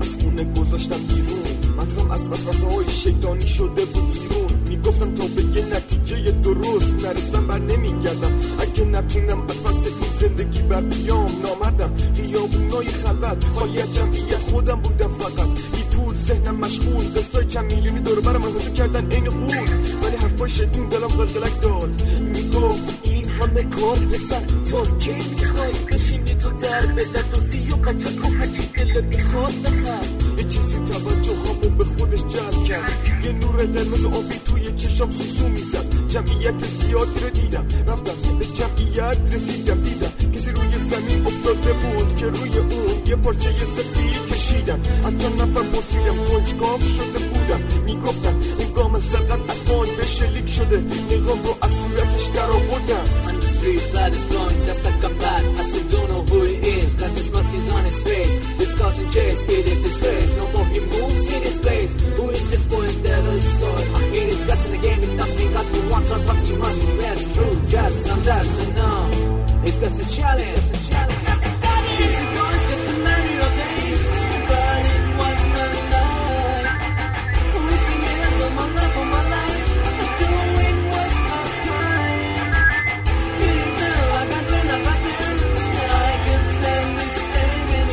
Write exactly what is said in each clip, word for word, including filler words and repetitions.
از خونه گذاشتم بیرون، مغزم از وسوسه های شیطانی شده بود بیرون. میگفتم تا به یه نتیجه درست نرسم بر نمیگردم، اگه نتونم از پس این زندگی بر بیام نامردم. خیابونای خلوت خالی از جمعیت خودم بودم فقط، بی پول ذهنم مشغول، قسطای چند میلیونی دور برم حضور کردن عین غول. ولی حرفای شیطون دلم قلقلک داد، میگفت این همه کار پسر تا کی میخوای بشینی تو در به دردوزی و قچک و هرچی دل میخواد بخر. یه چیزی توجه همو به خودش جلب کرد، یه نور قرمز آبی توی چشام سوسو میزد. جمعیت زیادی رو دیدم، رفتم به جمعیت رسیدم، دیدم کسی روی زمین افتاده بود که روی اون یه پارچه سفید کشیدن. از چند نفر پرسیدم، کنجکاو شده بودم، میگفتن اون گام سرقت از بان به شلیک شده. نگام رو از صورتش در آوردم. On the street, blood is flowing just like a bat. I still don't know who he is, cause his mask is on his face. This caught and chase, it is disgrace. No more he moves in his place. Who is this boy in devil's story? I hear his guts in the game, it does me got to one chance, but he must be best. True, just some dust, and now it's just a challenge, it's a challenge. Since it was just a matter of days, but it was my life. Wasting years of my life, of my life. Doing what's my crime. Feeling feel like I can, like I can. I can stand this pain.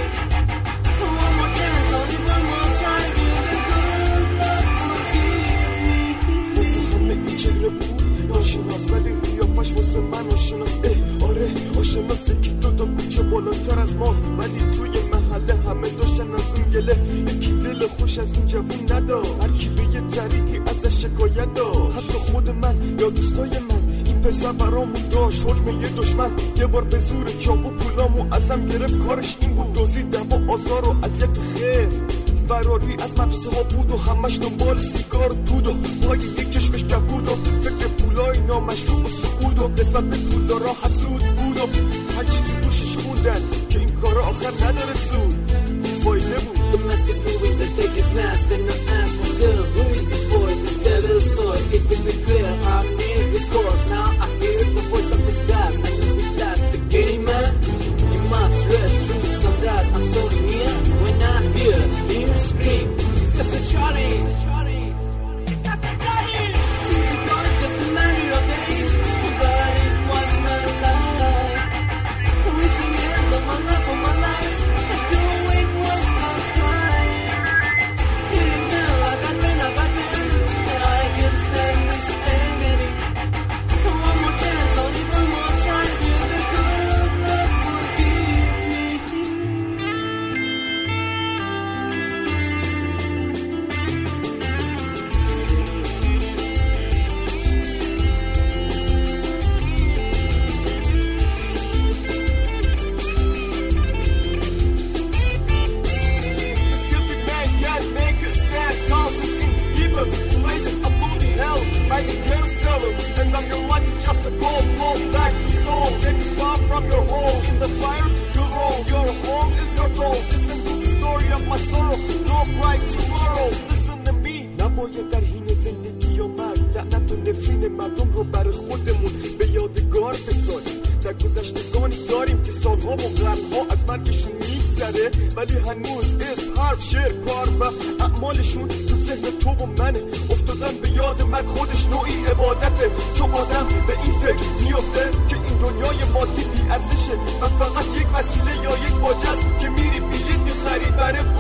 One more chance, only one more try. Feel the good love forgive me. واسه همه این چهره بود ناشناس، ولی قیافش واسه من آشناس. آره آشناسه که دو تا کوچه بالاتر از ماست، ولی توی محله همه داشتن از اون گله. یکی دل خوش از این جوون ندار، هر کی به یه طریقی ازش شکایت داشت. حتی خود من یا دوستای من، این پسر برامون داشت حکم یه دشمن. یه بار به زور چاقو پولامو ازم گرفت، کارش این بود دزدید و آزار و اذیت و خف. فراری از مدرسه ها بود و همش دنبال سیگار دود و پای یک چشمش کبود و فکر پولای نامشروع و سعود و قسمت به پولدارا حسود بود و هرچی تو گوشش خوندن که این کارا آخر نداره سود. فایده بود. The mask is moving, they take his mask and I ask myself, who is this boy, this devil's sword? It will be clear, I'm near his course. Now I hear the voice of his God. I know he's that the game man. You must rest through some dust. I'm so near when I hear him scream. It's just a shouting. It's just a shouting. Since it was just a matter of days, but it was my life. Wasting years of my life, of my life. Doing what's my crime. Feeling feel like I can, like I can. I can stand this agony. One more chance, only one more try. Feel the good love forgive me. This gifted man can't make us stand tall. This thing keep us blazing up on the hell. Like a carousel, and on your life is just a cold, cold back to stone. Get you far from your home. In the fire, you roll. Your home is your goal. Listen to the story of my sorrow. No bright tomorrow. Listen to me. نباید در حین زندگی و مرگ لعنت و نفرین مردم رو برای خودمون به یادگار بگذاریم. در گذشتگانی داریم که سالها و قرنها از مرگشون میگذره، ولی هنوز اسم، حرف، شعر، کار و اعمالشون تو ذهن تو و منه. افتادن به یاد مرگ خودش نوعی عبادته، چون آدم به این فکر میفته که این دنیای مادی بی ارزشه و فقط یک وسیله یا یک باجه است که میری بلیط میخری برای